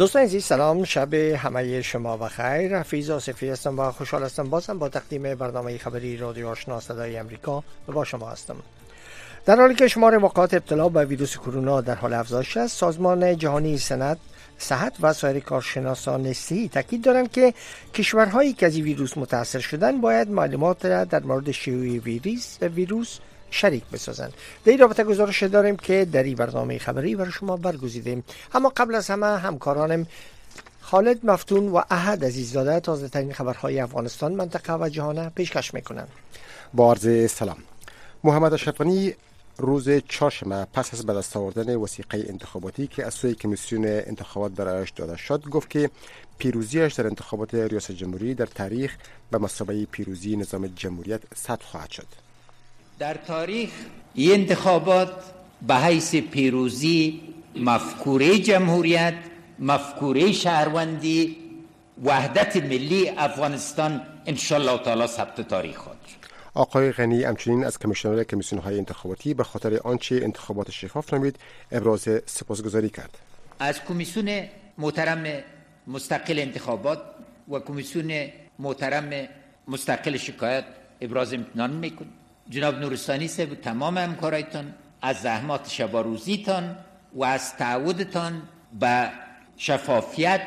دوستان عزیز سلام، شب همه شما بخیر. حفیظ آصفی هستم و خوشحال هستم بازم با تقدیم برنامه خبری رادیو آشنا صدای امریکا با شما هستم. در حالی که شمار واقعات ابتلا به ویروس کرونا در حال افزایش است، سازمان جهانی صحت و سایر کارشناسان صحی تاکید دارند که کشورهایی که از این ویروس متاثر شدند باید معلومات را در مورد شیوع ویروس شریک بسازند. در این رابطه گزارش داریم که در این برنامه خبری برای شما برگزیدیم. اما قبل از همه همکارانم خالد مفتون و احد عزیززاده تازه ترین خبرهای افغانستان، منطقه و جهان پیشکش میکنند. با عرض سلام. محمد اشرف غنی روز چهارشنبه پس از به دست آوردن وثیقه انتخاباتی که از سوی کمیسیون انتخابات برایش داده شد گفت که پیروزیش در انتخابات ریاست جمهوری در تاریخ به مثابه پیروزی نظام جمهوریت ثبت خواهد شد. در تاریخ این انتخابات به حیث پیروزی مفکوره جمهوریت، مفکوره شهروندی، وحدت ملی افغانستان انشالله تعالی ثبت تاریخ خواهد شد. آقای غنی همچنین از کمیشنر کمیسیون‌های انتخاباتی به خاطر آنچه انتخابات شفاف نامید ابراز سپاسگزاری کرد. از کمیسیون محترم مستقل انتخابات و کمیسیون محترم مستقل شکایت ابراز امتنان میکنم. جناب نورستانی صاحب تمام همکارایتان از زحمات شب و روزیتان و از تعهدتان به شفافیت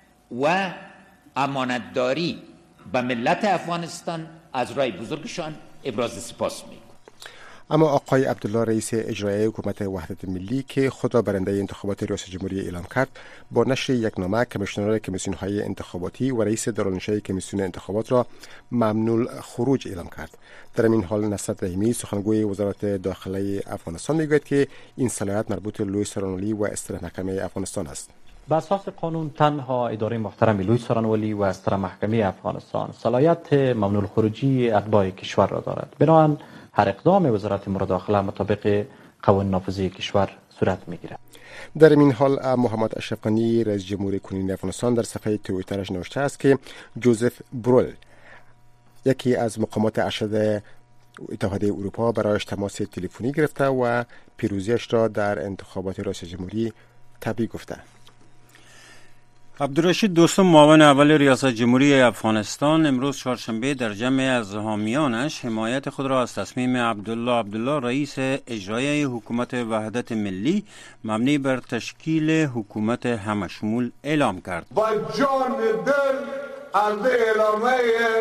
و امانتداری به ملت افغانستان از رای بزرگشان ابراز سپاس میکنم. اما آقای عبدالله رئیس اجرایی حکومت وحدت ملی که خود را برنده انتخابات ریاست جمهوری اعلام کرد، با نشر یک نامه کمیشنر کمیسیون‌های انتخاباتی و رئیس دارالنشست کمیسیون انتخابات را ممنوع خروج اعلام کرد. در این حال نصرت رحیمی سخنگوی وزارت داخله افغانستان میگوید که این صلاحیت مربوط به لوی سرانولی و استراح محکمه افغانستان است. بر اساس قانون تنها اداره محترم لوی سرانولی و استراح محکمه افغانستان صلاحیت ممنوع الخروجی اتباع کشور را دارد. بنابراین هر اقدام وزارت امور داخله مطابق قوانین نافذه کشور صورت میگیرد. در این حال محمد اشرف غنی رئیس جمهور کنونی افغانستان در صفحه توییترش نوشته است که جوزف برول، یکی از مقامات ارشد اتحادیه اروپا، برایش تماس تلفنی گرفته و پیروزیش را در انتخابات ریاست جمهوری تبریک گفته. عبدالرشید دوستم، معاون اول ریاست جمهوری افغانستان، امروز چهارشنبه در جمع از حامیانش حمایت خود را از تصمیم عبدالله رئیس اجرایی حکومت وحدت ملی مبنی بر تشکیل حکومت همشمول اعلام کرد. با جان دل از اعلامه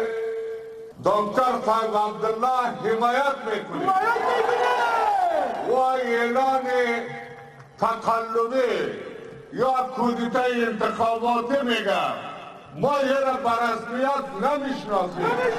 دکتر صاحب عبدالله حمایت میکنیم و اعلان تقلبی یا کودتای انتخاباتی میگم ما یه را برسمیت نمیشناسیم.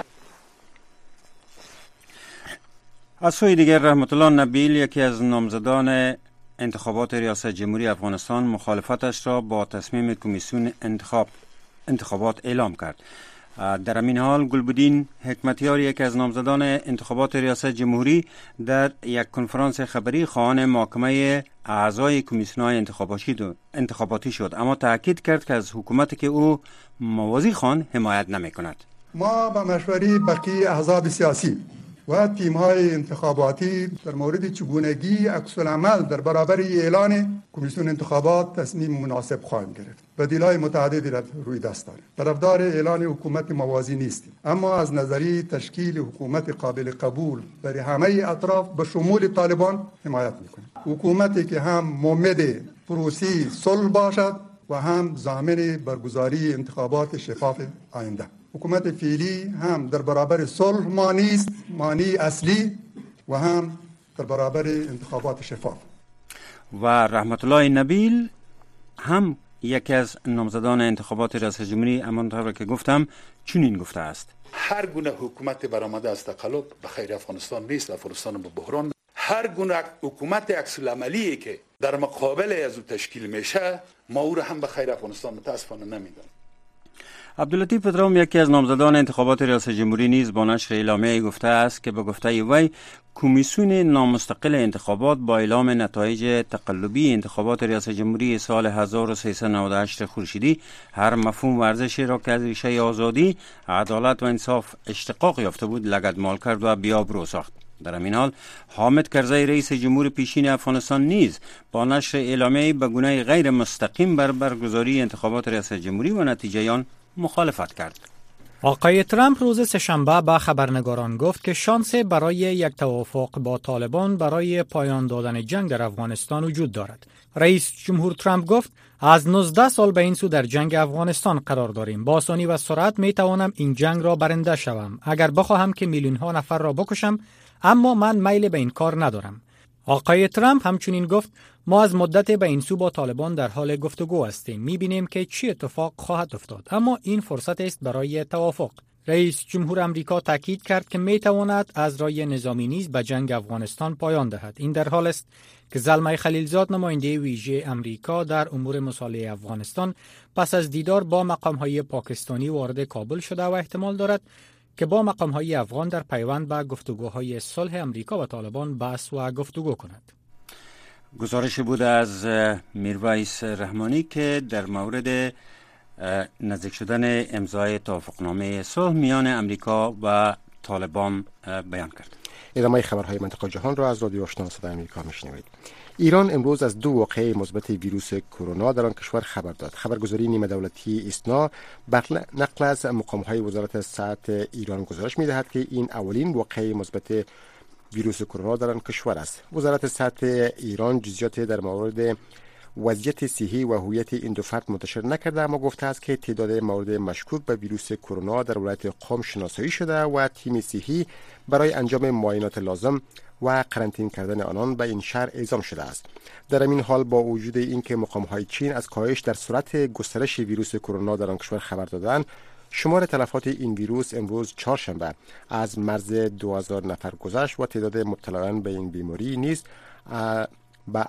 از سوی دیگر رحمت الله نبیل، یکی از نامزدان انتخابات ریاست جمهوری افغانستان، مخالفتش را با تصمیم کمیسیون انتخابات اعلام کرد. در همین حال گلبدین حکمتیار، یکی از نامزدان انتخابات ریاست جمهوری، در یک کنفرانس خبری خواهان محاکمه اعضای کمیسیون‌های انتخاباتی شد، اما تاکید کرد که از حکومتی که او موازی خواند حمایت نمی‌کند. ما با مشوره بقیه احزاب سیاسی و تیم‌های انتخاباتی در مورد چگونگی عکس‌العمل در برابر اعلان کمیسیون انتخابات تصمیم مناسب خواهیم گرفت. بدیل‌های متعددی را روی دست داریم. طرفدار اعلان حکومت موازی نیستیم، اما از نظریه تشکیل حکومت قابل قبول برای همه اطراف به شمول طالبان حمایت می‌کنیم. حکومتی که هم مؤمد پروسی صلح باشد و هم ضامن برگزاری انتخابات شفاف آینده. حکومت فعلی هم در برابر صلح مانی اصلی و هم در برابر انتخابات شفاف. و رحمت الله نبیل هم یکی از نامزدان انتخابات ریاست جمهوری، همانطور که گفتم، چنین گفته است: هر گونه حکومت برآمده از تقلب به خیر افغانستان نیست. افغانستان به بحران. هر گونه حکومت عکس العملی که در مقابل از او تشکیل میشه، ما او را هم به خیر افغانستان متاسفانه نمیدونیم. عبداللطیف پدرام، یکی از نامزدان انتخابات ریاست جمهوری، نیز با نشر اعلامیه گفته است که به گفته وی کمیسیون نامستقل انتخابات با اعلام نتایج تقلبی انتخابات ریاست جمهوری سال 1398 خورشیدی هر مفهوم ورزشی را که از ریشه آزادی، عدالت و انصاف اشتقاق یافته بود لگدمال کرد و بیابرو ساخت. در همین حال حامد کرزی رئیس جمهور پیشین افغانستان نیز با نشر اعلامیه‌ای به گونه غیر مستقیم بر برگزاری انتخابات ریاست جمهوری و نتیجه آن مخالفت کرد. آقای ترامپ روز سه‌شنبه به خبرنگاران گفت که شانس برای یک توافق با طالبان برای پایان دادن جنگ در افغانستان وجود دارد. رئیس جمهور ترامپ گفت از 19 سال به این سو در جنگ افغانستان قرار داریم. با آسانی و سرعت می توانم این جنگ را برنده شوم. اگر بخواهم که میلیون ها نفر را بکشم، اما من میل به این کار ندارم. آقای ترامپ همچنین گفت ما از مدت به این سو با طالبان در حال گفتگو هستیم. می‌بینیم که چی اتفاق خواهد افتاد، اما این فرصت است برای توافق. رئیس جمهور آمریکا تاکید کرد که می‌تواند از راه نظامی نیز به جنگ افغانستان پایان دهد. این در حال است که زلمه خلیلزاد نماینده ویژه آمریکا در امور مصالحه افغانستان پس از دیدار با مقام‌های پاکستانی وارد کابل شده و احتمال دارد که با مقام‌های افغان در پیوند به گفتگوهای صلح آمریکا و طالبان بحث و گفتگو کند. گزارش بود از میرویس رحمانی که در مورد نزدیک شدن امضای توافقنامه صلح میان امریکا و طالبان بیان کرد. ادامه خبرهای منطقه جهان را از رادیو آشنا صدای آمریکا میشنوید. ایران امروز از 2 واقعه مثبت ویروس کرونا در آن کشور خبر داد. خبرگزاری نیمه دولتی ایسنا بر نقل از مقام‌های وزارت صحت ایران گزارش می‌دهد که این اولین واقعه مثبت ویروس کرونا در آن کشور است. وزارت صحت ایران جزئیات در مورد وضعیت صحی و هویت این دو فرد منتشر نکرده، اما گفته است که تعداد موارد مشکوک به ویروس کرونا در ولایت قم شناسایی شده و تیم صحی برای انجام معاینات لازم و قرنطینه کردن آنان به این شهر اعزام شده است. در این حال با وجود اینکه مقام‌های چین از کاهش در سرعت گسترش ویروس کرونا در آن کشور خبر دادند، شمار تلفات این ویروس امروز چهارشنبه از مرز 2000 نفر گذشت و تعداد مبتلایان به این بیماری نیز به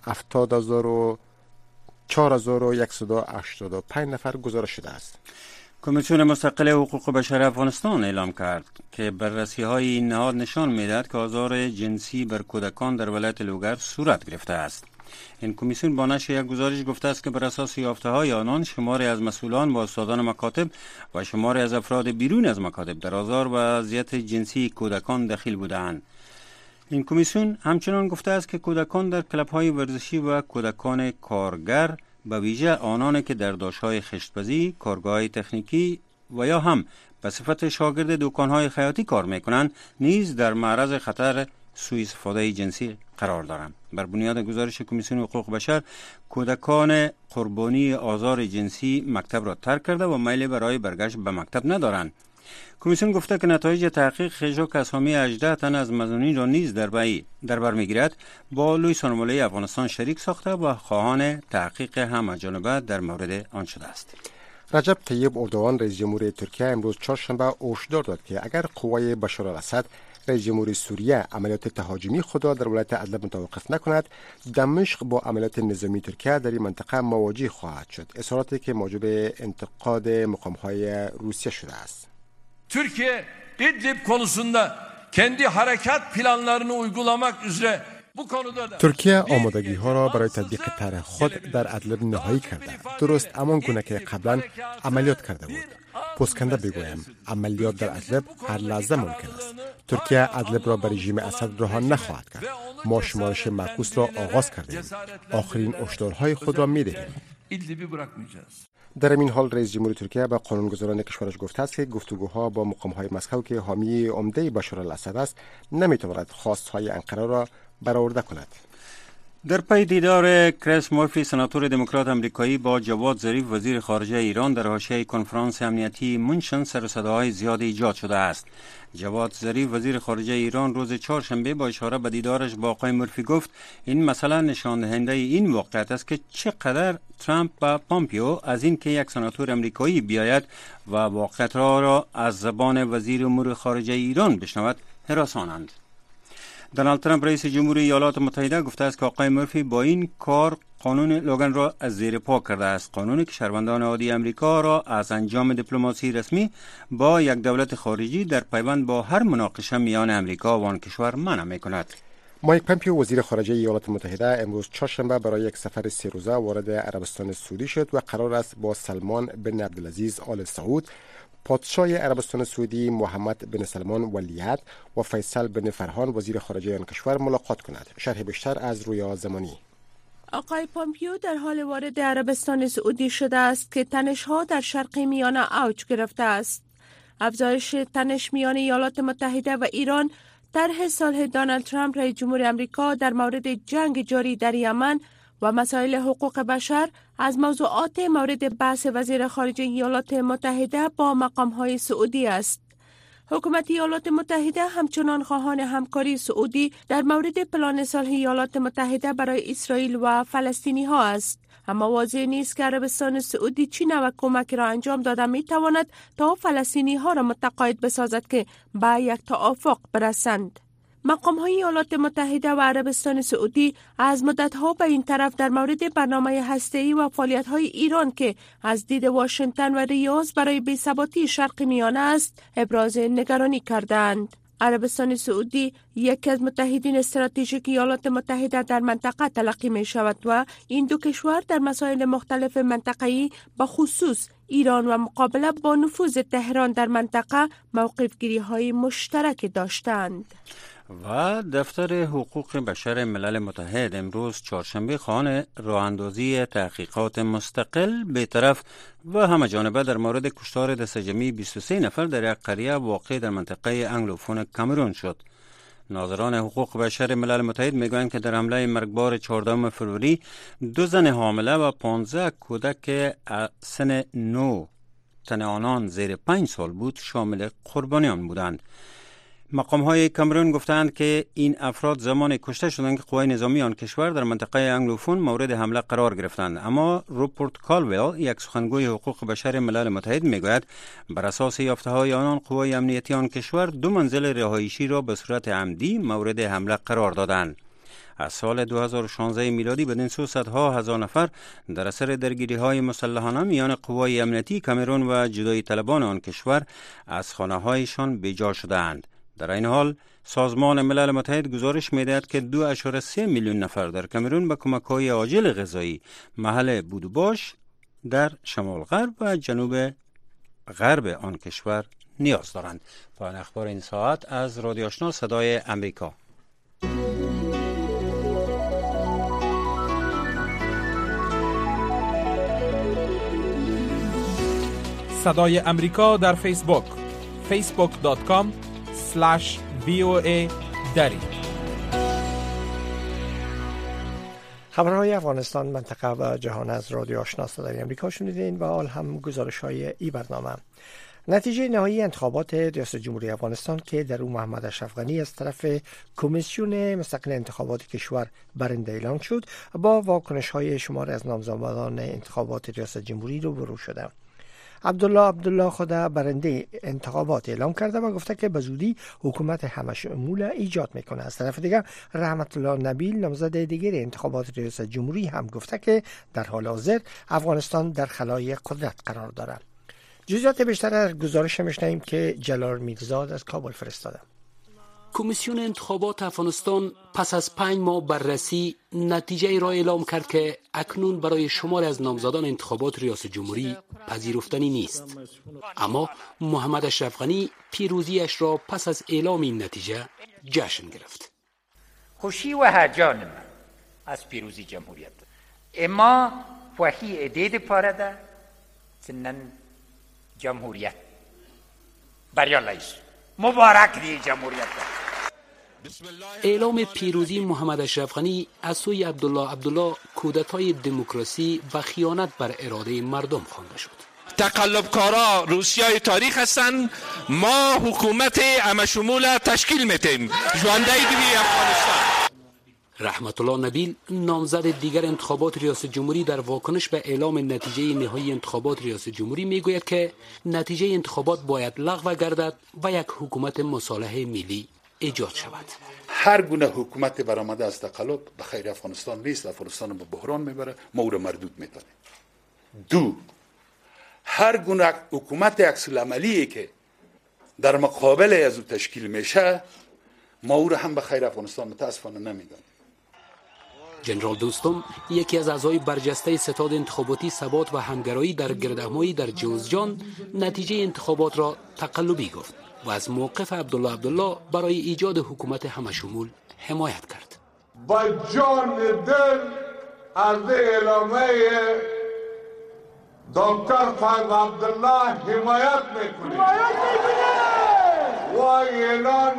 74185 نفر گزارش شده است. کمیسیون مستقل حقوق بشر افغانستان اعلام کرد که بررسی‌های این نهاد نشان می‌دهد که آزار جنسی بر کودکان در ولایت لوگر صورت گرفته است. این کمیسیون با نشر یک گزارش گفته است که بر اساس یافته‌های آنان شماری از مسئولان و استادان مکاتب و شماری از افراد بیرون از مکاتب در آزار و اذیت جنسی کودکان دخیل بودند. این کمیسیون همچنان گفته است که کودکان در کلب‌های ورزشی و کودکان کارگر به ویژه آنانی که در داشت‌های خشت‌بازی، کارگاه‌های تکنیکی و یا هم به صفت شاگرد دکان‌های خیاطی کار می‌کنند نیز در معرض خطر سوء استفاده جنسی قرار دارند. بر بنیاد گزارش کمیسیون حقوق بشر، کودکان قربانی آزار جنسی مکتب را ترک کرده و میل برای برگشت به مکتب ندارند. کمیسیون گفته که نتایج تحقیق خیژوک اسامی 18 تن از مظنونین را نیز در بر میگیرد با لوی سانموله افغانستان شریک ساخته و خواهان تحقیق همه‌جانبه در مورد آن شده است. رجب طیب اردوغان رئیس جمهور ترکیه امروز چهارشنبه هشدار داد که اگر قوای بشار الاسد رئیس جمهور سوریه عملیات تهاجمی خود را در ولایت ادلب متوقف نکند، دمشق با عملیات نظامی ترکیه در این منطقه مواجه خواهد شد. اظهاراتی که موجب انتقاد مقام‌های روسیه شده است. Türkiye İdlib konusunda kendi harekat planlarını uygulamak üzere bu konuda da ترکیه آمادگی ها را برای تطبیق طرح خود در ادلب نهایی کرده. درست همان گونه که قبلا عملیات کرده بود. پوسکنده بگویم عملیات در ادلب هر لحظه ممکن است. ترکیه ادلب را به رژیم اسد رها نخواهد کرد. ما شمارش معکوس را آغاز کردیم. آخرین هشدارهای خود را می‌دهیم. در این حال رئیس جمهور ترکیه به قانونگذاران کشورش گفته است که گفتگوها با مقام‌های مسکو که حامی عمده بشار الاسد است نمی‌تواند خواست‌های انقره را برآورده کند. در پی دیدار کریس مورفی سناتور دموکرات آمریکایی با جواد ظریف وزیر خارجه ایران در حاشیه کنفرانس امنیتی مونشن سر و صداهای زیاد ایجاد شده است. جواد ظریف وزیر خارجه ایران روز چهارشنبه با اشاره به دیدارش با آقای مورفی گفت این مسئله نشان دهنده این واقعیت است که چقدر ترامپ و پامپیو از این که یک سناتور آمریکایی بیاید و واقعیت را از زبان وزیر امور خارجه ایران بشنود هراسانند. دونالد ترامپ رئیس جمهوری ایالات متحده گفته است که آقای مورفی با این کار قانون لوگان را از زیر پا کرده است، قانونی که شهروندان عادی امریکا را از انجام دیپلماسی رسمی با یک دولت خارجی در پیوند با هر مناقشه میان امریکا و آن کشور منع می‌کند. مایک پامپیو وزیر خارجه ایالات متحده امروز چهارشنبه برای یک سفر 3 روزه وارد عربستان سعودی شد و قرار است با سلمان بن عبدالعزیز آل سعود پادشاه عربستان سعودی محمد بن سلمان ولیعهد و فیصل بن فرهان وزیر خارجه آن کشور ملاقات کند. شرح بیشتر از رویا زمانی. آقای پامپیو در حال وارد عربستان سعودی شده است که تنش‌ها در شرق میانه اوج گرفته است. افزایش تنش میان ایالات متحده و ایران، طرح صلح دونالد ترامپ رئیس جمهور آمریکا در مورد جنگ جاری در یمن و مسائل حقوق بشر از موضوعات مورد بحث وزیر خارجه ایالات متحده با مقام‌های سعودی است. حکومت ایالات متحده همچنان خواهان همکاری سعودی در مورد پلان صلح ایالات متحده برای اسرائیل و فلسطینی ها است. اما واضح نیست که عربستان سعودی چه نوع کمک را انجام داده می تواند تا فلسطینی ها را متقاعد بسازد که به یک توافق برسند. مقام های ایالات متحده و عربستان سعودی از مدت ها به این طرف در مورد برنامه هسته‌ای و فعالیت های ایران که از دید واشنگتن و ریاض برای بی‌ثباتی شرق میانه است ابراز نگرانی کردند. عربستان سعودی یکی از متحدین استراتژیک ایالات متحده در منطقه تلقی می شود و این دو کشور در مسائل مختلف منطقه‌ای به خصوص ایران و مقابله با نفوذ تهران در منطقه موقفگیری های مشترک داشتند. و دفتر حقوق بشر ملل متحد امروز چهارشنبه خواهان راهاندازی تحقیقات مستقل بی‌طرف و همه‌جانبه در مورد کشتار دسته‌جمعی 23 نفر در یک قریه واقع در منطقه انگلوفون کامرون شد. ناظران حقوق بشر ملل متحد میگویند که در حمله مرگبار 14 فروری 2 زن حامله و 15 کودک سن 9 تن آنان زیر 5 سال بود شامل قربانیان بودند. مقام های کامرون گفتند که این افراد زمان کشته شدند که قوای نظامی آن کشور در منطقه انگلوفون مورد حمله قرار گرفتند. اما روپورت کالویل، یک سخنگوی حقوق بشر ملل متحد، میگوید بر اساس یافته های آنان قوای امنیتی آن کشور 2 منزل رهایشی را به صورت عمدی مورد حمله قرار دادند. از سال 2016 میلادی بدین سو صدها هزار نفر در اثر درگیری های مسلحانه میان قوای امنیتی کامرون و جدایی طلبان آن کشور از خانه هایشان بیجا شدند. در این حال سازمان ملل متحد گزارش می‌دهد که 2.3 میلیون نفر در کامرون به کمک‌های عاجل غذایی محل بود و باش در شمال غرب و جنوب غرب آن کشور نیاز دارند. پایان اخبار این ساعت از رادیو آشنا صدای امریکا. صدای امریکا در فیسبوک facebook.com/VOA دری. خبرهای افغانستان، منطقه و جهان از رادیو آشنا صدای امریکا شنیدین و حال هم گزارش‌های این برنامه. نتیجه نهایی انتخابات ریاست جمهوری افغانستان که در او محمد اشرف غنی از طرف کمیسیون مستقل انتخابات کشور برنده اعلام شد، با واکنش‌های شمار از نامزدان انتخابات ریاست جمهوری روبرو شده. عبدالله خود برنده انتخابات اعلام کرده و گفته که به زودی حکومت همشمول ایجاد میکنه. از طرف دیگر رحمت الله نبیل، نامزد دیگر انتخابات ریاست جمهوری، هم گفته که در حال حاضر افغانستان در خلای قدرت قرار دارد. جزئیات بیشتر از گزارش میشنویم که جلال میرزاد از کابل فرستاده. کمیسیون انتخابات افغانستان پس از 5 ماه بررسی نتیجه را اعلام کرد که اکنون برای شمار از نامزدان انتخابات ریاست جمهوری پذیرفتنی نیست. اما محمد اشرف غنی پیروزیش را پس از اعلام این نتیجه جشن گرفت. خوشی و هیجان من از پیروزی جمهوریت اما وحی ادید پارده سنن جمهوریت بریالایش مبارک دی جمهوریت. اعلام پیروزی محمد اشرف غنی از سوی عبدالله کودتای دموکراسی و خیانت بر اراده مردم خوانده شد. تقلبکارا روسیای تاریخ هستند. ما حکومت همشمول تشکیل میتیم. ژوندی دی افغانستان. رحمت الله نبیل، نامزد دیگر انتخابات ریاست جمهوری، در واکنش به اعلام نتیجه نهایی انتخابات ریاست جمهوری میگوید که نتیجه انتخابات باید لغو گردد و یک حکومت مصالحه ملی ایجاد شود. هر گونه حکومت برآمده از تقلب به خیر افغانستان نیست. افغانستان به بحران میبره، ما او را مردود میکنیم. 2. هر گونه حکومت عکس العملی که در مقابل از او تشکیل میشه، ما او را هم به خیر افغانستان متاسفانه نمیگیم. جنرال دوستم، یکی از اعضای برجسته ستاد انتخاباتی ثبات و همگرایی در گردهمایی در جوزجان، نتیجه انتخابات را تقلبی گفت و از موقف عبدالله برای ایجاد حکومت همشمول حمایت کرد. با جان دل از اعلامیه دکتر فیض عبدالله حمایت میکنیم و اعلان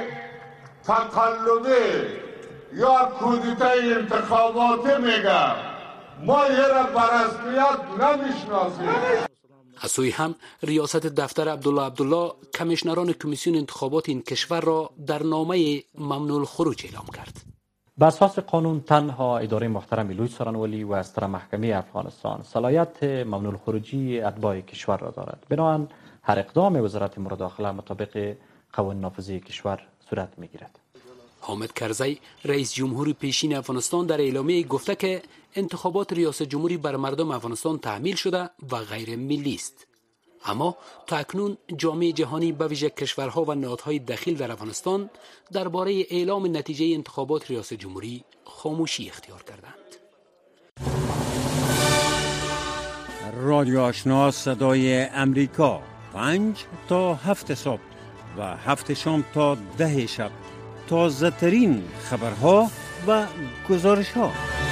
تقلبی یا کودتای انتخاباتی میگم ما یه را برسمیت نمیشناسیم. از سوی هم ریاست دفتر عبدالله کمیشنران کمیسیون انتخابات این کشور را در نامه ممنوع الخروج اعلام کرد. بر اساس قانون تنها اداره محترم لوی سارنولی و ستره محکمه افغانستان صلاحیت ممنوع الخروجی اتباع کشور را دارد. بنابراین هر اقدام وزارت مداخله مطابق قوانین نافذه کشور صورت میگیرد. حامد کرزی رئیس جمهور پیشین افغانستان در اعلامیه گفته که انتخابات ریاست جمهوری بر مردم افغانستان تحمیل شده و غیر ملی است. اما تا اکنون جامعه جهانی به ویژه کشورها و نهادهای دخیل در افغانستان درباره اعلام نتیجه انتخابات ریاست جمهوری خاموشی اختیار کردند. رادیو آشنا صدای امریکا 5 تا 7 صبح و 7 شام تا 10 شب، تازه ترین خبرها و گزارش ها.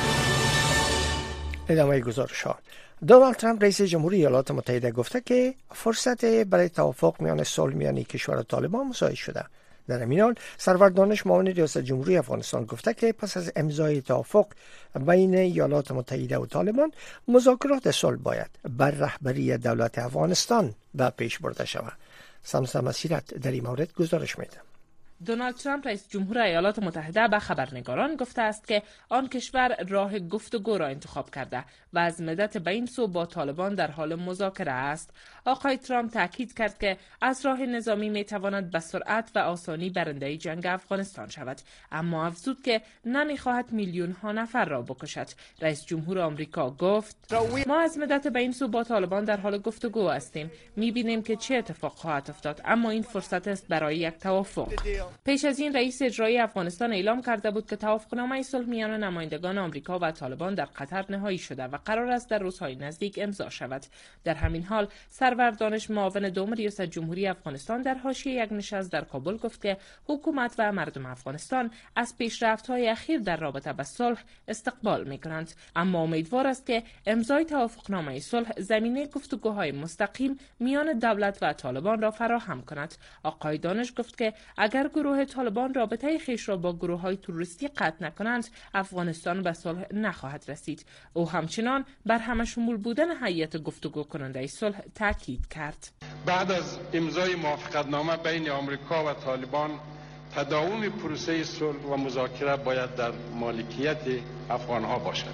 ادامه گزارش ها. دونالد ترامپ رئیس جمهوری ایالات متحده گفته که فرصت برای توافق میان صلح میان کشور و طالبان مساعد شده. در همین حال سرور دانش معاون ریاست جمهوری افغانستان گفته که پس از امضای توافق بین ایالات متحده و طالبان مذاکرات صلح باید بر رهبری دولت افغانستان به پیش برده شود. سمسم مسیرت در این مورد گزارش میده. دونالد ترامپ رئیس جمهور ایالات متحده به خبرنگاران گفته است که آن کشور راه گفتگو را انتخاب کرده و از مدت به این سو با طالبان در حال مذاکره است. آقای ترامپ تاکید کرد که از راه نظامی می تواند به سرعت و آسانی برنده جنگ افغانستان شود، اما افزود که نمی خواهد میلیون ها نفر را بکشد. رئیس جمهور آمریکا گفت ما از مدت به این سو با طالبان در حال گفتگو هستیم، می بینیم که چه اتفاق خواهد افتاد، اما این فرصت است برای یک توافق. پیش از این رئیس اجرایی افغانستان اعلام کرده بود که توافقنامه صلح میان نمایندگان آمریکا و طالبان در قطر نهایی شده و قرار است در روزهای نزدیک امضا شود. در همین حال سرور دانش معاون دوم ریاست جمهوری افغانستان در حاشیه یک نشست در کابل گفت که حکومت و مردم افغانستان از پیشرفت‌های اخیر در رابطه با صلح استقبال می‌کنند، اما امیدوار است که امضای توافقنامه صلح زمینه گفتگوهای مستقیم میان دولت و طالبان را فراهم کند. آقای دانش گفت که اگر گروه طالبان رابطه خویش را با گروه‌های تروریستی قطع نکنند، افغانستان به صلح نخواهد رسید. او همچنان بر همشمول بودن هیئت گفتگو کننده صلح تاکید کرد. بعد از امضای موافقتنامه بین آمریکا و طالبان، تداوم پروسه صلح و مذاکره باید در مالکیت افغان‌ها باشد.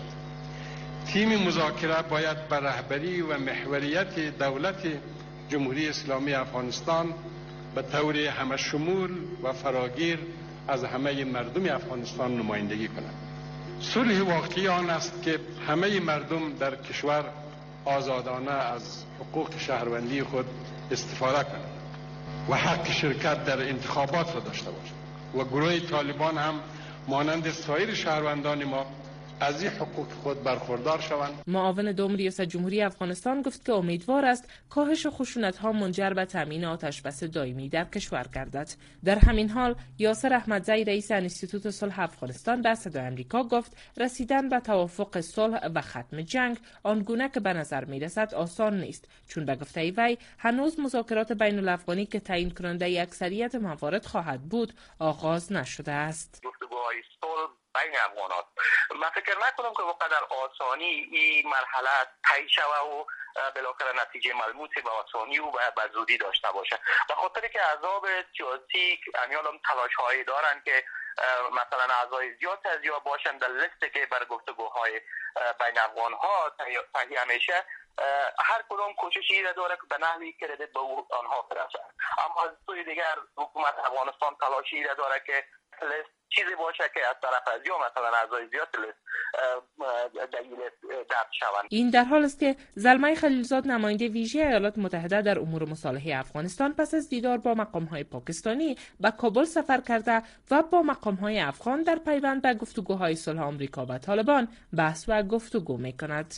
تیم مذاکره باید بر رهبری و محوریت دولت جمهوری اسلامی افغانستان به طور همشمول و فراگیر از همه مردم افغانستان نمایندگی کند. صلح واقعی آن است که همه مردم در کشور آزادانه از حقوق شهروندی خود استفاده کنند و حق شرکت در انتخابات را داشته باشند و گروه طالبان هم مانند سایر شهروندان ما از این حقوق خود برخوردار شوند. معاون دوم ریاست جمهوری افغانستان گفت که امیدوار است کاهش خشونت‌ها منجر به تامین آتش‌بس دائمی در کشور گردد. در همین حال یاسر احمدزی رئیس انستیتوت صلح افغانستان به صدای آمریکا گفت رسیدن به توافق صلح و ختم جنگ آنگونه که به نظر می‌رسد آسان نیست، چون به گفته وی هنوز مذاکرات بین الافغانی که تعیین کننده اکثریت موارد خواهد بود آغاز نشده است. گفتگوهای صلح بین افغانات من فکر نکنم که وقدر آسانی این مرحله طی شوه و بالاخره نتیجه ملموسی به آسانی و به زودی داشته باشه، به خاطر که احزاب سیاسی امیالم تلاش‌هایی دارن که مثلا اعضای زیاد از یا باشن در لیستی که بر گفتگوهای بین افغان‌ها تهیه میشه، هر کدام کوششی را داره که به نحوی کردیت به آنها برسه، اما از سوی دیگر حکومت افغانستان تلاشی را داره که لیست چیزی باشه که از طرف از یا مثلا اعضای زیاد لیست دلیل درد شوند. این در حال است که زلمه خلیلزاد نماینده ویژه ایالات متحده در امور مصالحه افغانستان پس از دیدار با مقام‌های پاکستانی به کابل سفر کرده و با مقام‌های افغان در پیوند به گفتگوهای صلح آمریکا و طالبان بحث و گفتگو می‌کند.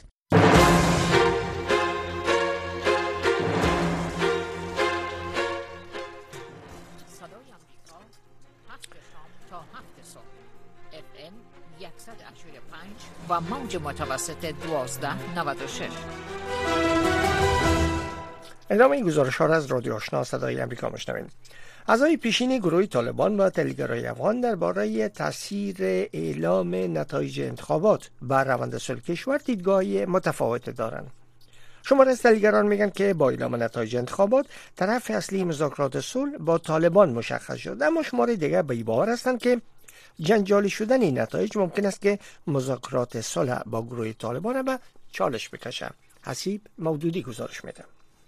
و موج متوسط 1296. ادامه این گزارش ها را از رادیو آشنا صدای امریکا میشنوید. اعضای پیشین گروه طالبان و تحلیلگرای افغان درباره تاثیر اعلام نتایج انتخابات بر روند صلح کشور دیدگاهی متفاوت دارند. شماره از تحلیلگران میگن که با اعلام نتایج انتخابات طرف اصلی مذاکرات صلح با طالبان مشخص شد، اما شماره دیگر به این باور هستند که جنجالی شدن این نتایج ممکن است که مذاکرات صلح با گروه طالبان به چالش بکشه. حسیب مودودی گزارش میده.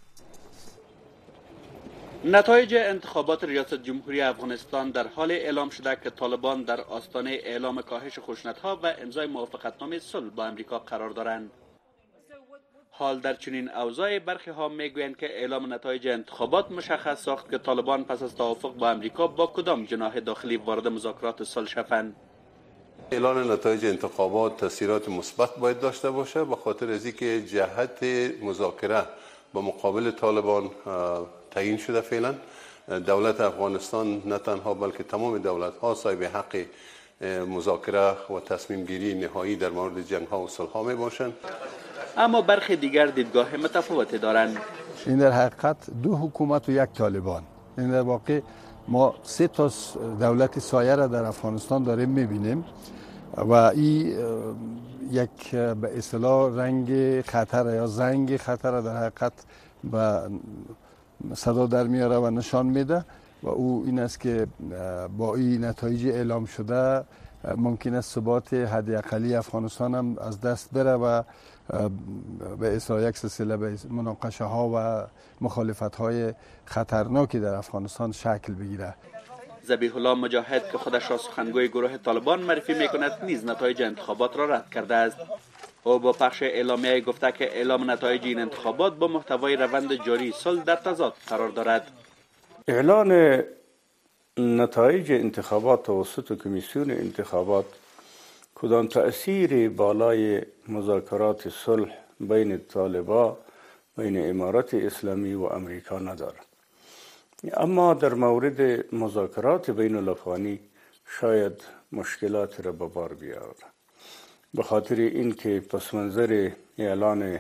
نتایج انتخابات ریاست جمهوری افغانستان در حال اعلام شده که طالبان در آستانه اعلام کاهش خشونت‌ها و امضای موافقتنامه صلح با امریکا قرار دارند. حال در چنین اوضاعی برخی ها میگویند که اعلام نتایج انتخابات مشخص ساخت که طالبان پس از توافق با امریکا با کدام جناح داخلی وارد مذاکرات صلح شوند. اعلان نتایج انتخابات تاثیرات مثبت باید داشته باشه، به خاطر از اینکه جهت مذاکره با مقابل طالبان تعیین شده. فعلا دولت افغانستان نه تنها بلکه تمام دولت ها صاحب حق مذاکره و تصمیم گیری نهایی در مورد جنگ ها و صلح ها می باشند. اما برخی دیگر دیدگاه متفاوتی دارند. این در حقیقت دو حکومت و یک طالبان. این در واقع ما سه تا دولت سایه را در افغانستان داریم میبینیم و این یک به اصطلاح رنگ خطر یا زنگ خطر در حقیقت به صدا در میاره و نشان میده و او این است که با این نتایج اعلام شده ممکن است ثبات حداقلی افغانستان هم از دست بره و به اصطلاح یک سلسله به مناقشه ها و مخالفت های خطرناکی در افغانستان شکل بگیره. ذبیح الله مجاهد که خودش را سخنگوی گروه طالبان معرفی میکند نیز نتایج انتخابات را رد کرده است. او با پخش اعلامیه گفته که اعلام نتایج این انتخابات با محتوای روند جاری صلح در تضاد قرار دارد. اعلان نتایج انتخابات توسط کمیسیون انتخابات کدام تأثیر بالای مذاکرات صلح بین طالبان، بین امارات اسلامی و امریکا ندارد. اما در مورد مذاکرات بین الافغانی شاید مشکلات را به بار بیاورد، به خاطر اینکه پس منظر اعلان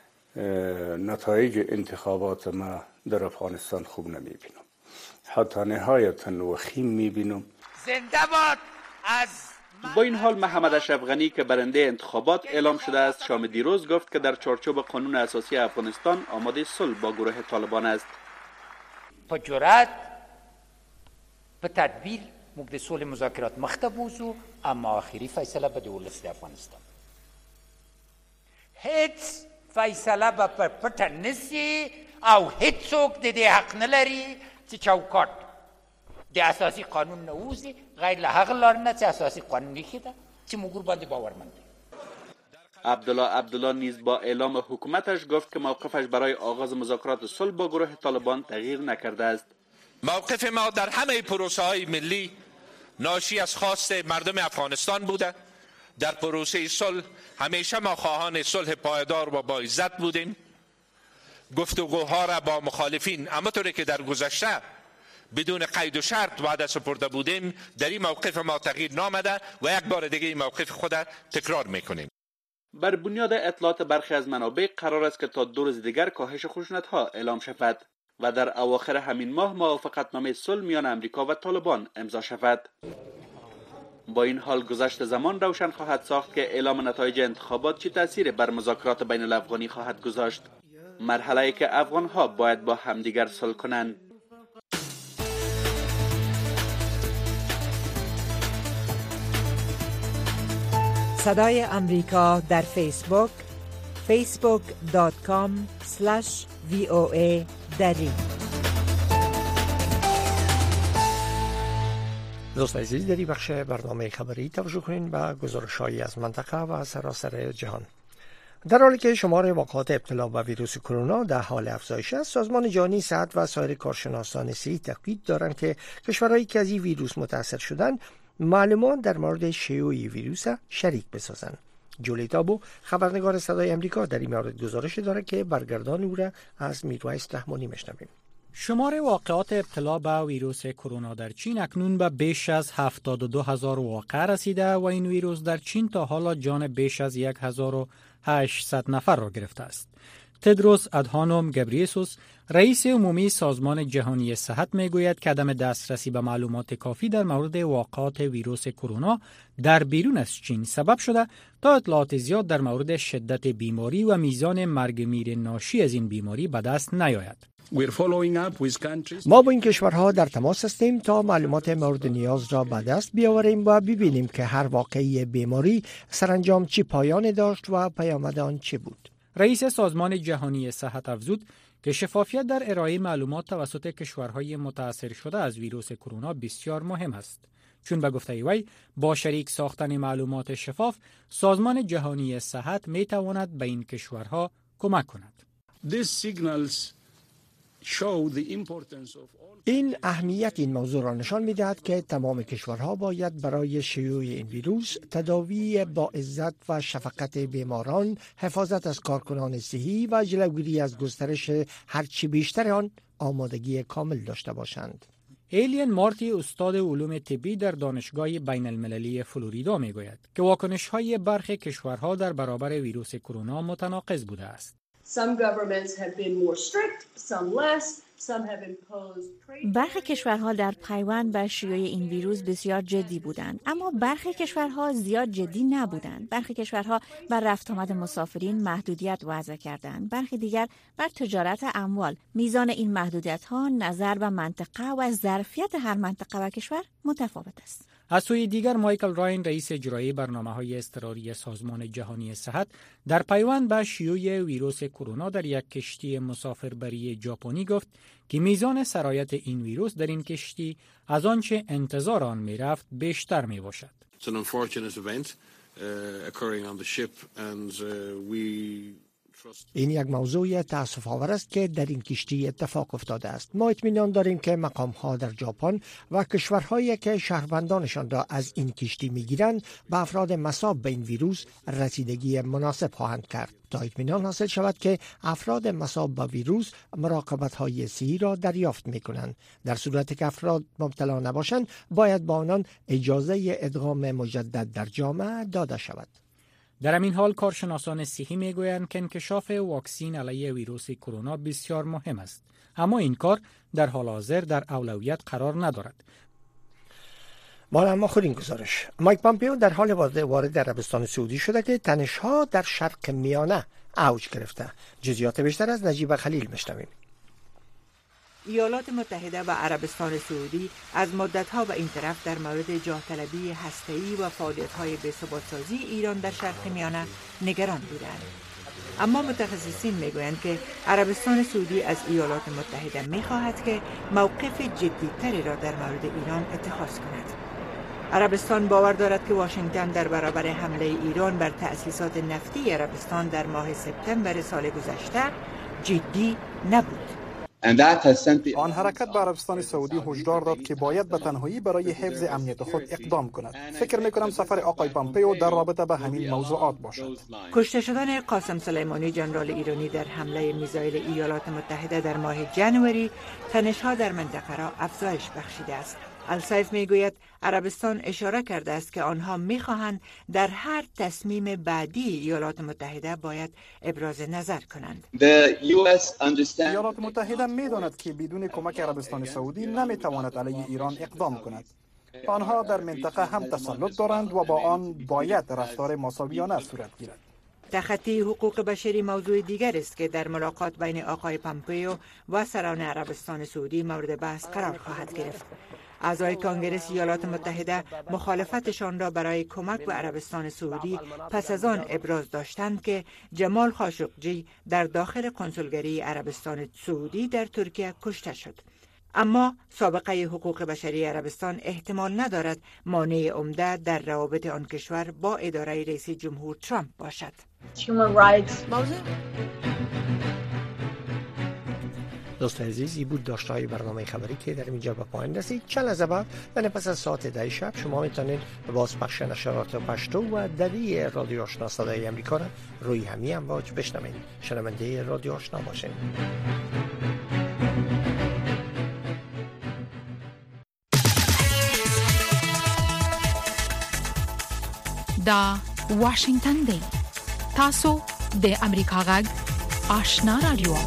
نتایج انتخابات ما در افغانستان خوب نمیبینم، حتی نهایتا وخیم میبینم. زنده باد از با این حال محمد اشرف غنی که برنده انتخابات اعلام شده است شام دیروز گفت که در چارچوب قانون اساسی افغانستان آماده صلح با گروه طالبان است. په جرأت په تدبیر موږ د سولې مذاکرات مخ ته بوځو، اما آخري فیصله به د ولس د افغانستان. هیڅ فیصله به په پټه نسي او هیڅوک د دې حق نه لري چې چوکاټ د اساسي قانون نه ووځي غیر له هغه لارې نه چې اساسي قانون ایښی ده چې موږ ورباندې باورمند دي. عبدالله نیز با اعلام حکومتش گفت که موقفش برای آغاز مذاکرات صلح با گروه طالبان تغییر نکرده است. موقف ما در همه پروسه های ملی ناشی از خواست مردم افغانستان بوده. در پروسه صلح همیشه ما خواهان صلح پایدار و با عزت بودیم. گفتگوها را با مخالفین همانطوری که در گذشته بدون قید و شرط وعده سپرده بودیم در این موقف ما تغییر نامده و یک بار دیگه این موقف خود تکرار میکنیم. بر بنیاد اطلاعات برخی از منابع قرار است که تا 2 روز دیگر کاهش خشونت‌ها اعلام شود و در اواخر همین ماه موافقتنامه صلح میان امریکا و طالبان امضا شود. با این حال گذشت زمان روشن خواهد ساخت که اعلام نتایج انتخابات چه تأثیری بر مذاکرات بین الافغانی خواهد گذاشت. مرحله‌ای که افغان‌ها باید با همدیگر صلح کنند. صدای امریکا در فیسبوک facebook.com/VOA دری. دوستان عزیز، در این بخش برنامه خبری توجه کنین به گزارش‌هایی از منطقه و سراسر جهان. در حالی که شمار واقعات ابتلا به ویروس کرونا در حال افزایش است، سازمان جهانی صحت و سایر کارشناسان صحی تاکید دارند که کشورهایی که از این ویروس متاثر شدند معلومات در مورد شیوع ویروس شریک بسازند. جولی تابو، خبرنگار صدای امریکا، در این مورد گزارش دارد که برگردان او را از میرویس رحمانی میشنویم. شمار واقعات ابتلا به ویروس کرونا در چین اکنون به بیش از 72,000 واقعه رسیده و این ویروس در چین تا حالا جان بیش از 1,800 نفر را گرفته است. تدروس ادهانوم گبریسوس، رئیس عمومی سازمان جهانی صحت میگوید که عدم دسترسی به معلومات کافی در مورد واقعات ویروس کرونا در بیرون از چین سبب شده تا اطلاعات زیاد در مورد شدت بیماری و میزان مرگ میر ناشی از این بیماری به دست نیاید. ما با این کشورها در تماس هستیم تا معلومات مورد نیاز را به دست بیاوریم و ببینیم که هر واقعه بیماری سرانجام چی پایان داشت و پیامد آن چه بود. رئیس سازمان جهانی صحت افزود که شفافیت در ارائه معلومات توسط کشورهای متاثر شده از ویروس کرونا بسیار مهم است. چون به گفته وی با شریک ساختن معلومات شفاف، سازمان جهانی صحت می تواند به این کشورها کمک کند. این اهمیت این موضوع را نشان می‌دهد که تمام کشورها باید برای شیوع این ویروس، تداوی با عزت و شفقت بیماران، حفاظت از کارکنان صحی و جلوگیری از گسترش هرچی بیشتر آن آمادگی کامل داشته باشند. ایلین مارتی، استاد علوم طبی در دانشگاه بین المللی فلوریدا میگوید که واکنش‌های برخی کشورها در برابر ویروس کرونا متناقض بوده است. برخی کشورها در پیوند به شیوع این ویروس بسیار جدی بودند، اما برخی کشورها زیاد جدی نبودند. برخی کشورها بر رفت آمد مسافرین محدودیت وضع کردند، برخی دیگر بر تجارت اموال. میزان این محدودیت‌ها نظر به منطقه و ظرفیت هر منطقه و کشور متفاوت است. از سوی دیگر مایکل راین، رئیس اجرایی برنامه‌های اضطراری سازمان جهانی صحت، در پیوند به شیوع ویروس کرونا در یک کشتی مسافربری ژاپنی گفت که میزان سرایت این ویروس در این کشتی از آنچه انتظار آن می‌رفت بیشتر می‌باشد. این یک موضوع تأسف آور است که در این کشتی اتفاق افتاده است. ما اطمینان داریم که مقام‌ها در ژاپن و کشورهایی که شهروندانشان را از این کشتی می‌گیرند به افراد مصاب به این ویروس رسیدگی مناسب خواهند کرد تا اطمینان حاصل شود که افراد مصاب به ویروس مراقبت‌های صحی را دریافت می‌کنند. در صورتی که افراد مبتلا نباشند باید با آنان اجازه ادغام مجدد در جامعه داده شود. در همین حال کارشناسان صحی میگویند که انکشاف واکسین علیه ویروس کرونا بسیار مهم است، اما این کار در حال حاضر در اولویت قرار ندارد. ما خود این گزارش. مایک پامپیو در حال وارد عربستان سعودی شده که تنش‌ها در شرق میانه اوج گرفته. جزئیات بیشتر از نجیب خلیل میشنویم. ایالات متحده و عربستان سعودی از مدت‌ها به این طرف در مورد جاه طلبی هسته‌ای و فعالیت‌های بی‌ثبات‌سازی ایران در شرق میانه نگران بودند. اما متخصصین میگویند که عربستان سعودی از ایالات متحده می‌خواهد که موقف جدی‌تری را در مورد ایران اتخاذ کند. عربستان باور دارد که واشنگتن در برابر حمله ایران بر تأسیسات نفتی عربستان در ماه سپتامبر سال گذشته جدی نبود. آن حرکت به عربستان سعودی هشدار داد که باید به تنهایی برای حفظ امنیت خود اقدام کند. فکر می‌کنم سفر آقای پامپئو در رابطه به همین موضوعات باشد. کشته شدن قاسم سلیمانی ژنرال ایرانی در حمله میزایل ایالات متحده در ماه ژانویه تنش‌ها در منطقه را افزایش بخشیده است. السیف میگوید عربستان اشاره کرده است که آنها میخواهند در هر تصمیم بعدی ایالات متحده باید ابراز نظر کنند. ایالات متحده میداند که بدون کمک عربستان سعودی نمیتواند علیه ایران اقدام کند. آنها در منطقه هم تسلط دارند و با آن باید رفتار مساویانه صورت گیرد. تخطی حقوق بشری موضوع دیگر است که در ملاقات بین آقای پامپئو و سران عربستان سعودی مورد بحث قرار خواهد گرفت. اعضای کنگره ایالات متحده مخالفتشان را برای کمک به عربستان سعودی پس از آن ابراز داشتند که جمال خاشقجی در داخل کنسولگری عربستان سعودی در ترکیه کشته شد. اما سابقه حقوق بشری عربستان احتمال ندارد مانع عمده در روابط آن کشور با اداره رئیس جمهور ترامپ باشد. دوست عزیزی بود داشته‌های برنامه خبری که در اینجا به پایان رسید. چند لحظه بعد یعنی پس از ساعت 10 شب شما میتونید بازپخش نشرات پشتو و دری رادیو آشنا صدای امریکا را روی همین امواج بشنوید. شنونده رادیو آشنا باشید. دا واشنگتن دی تاسو د امریکا غږ آشنا رادیو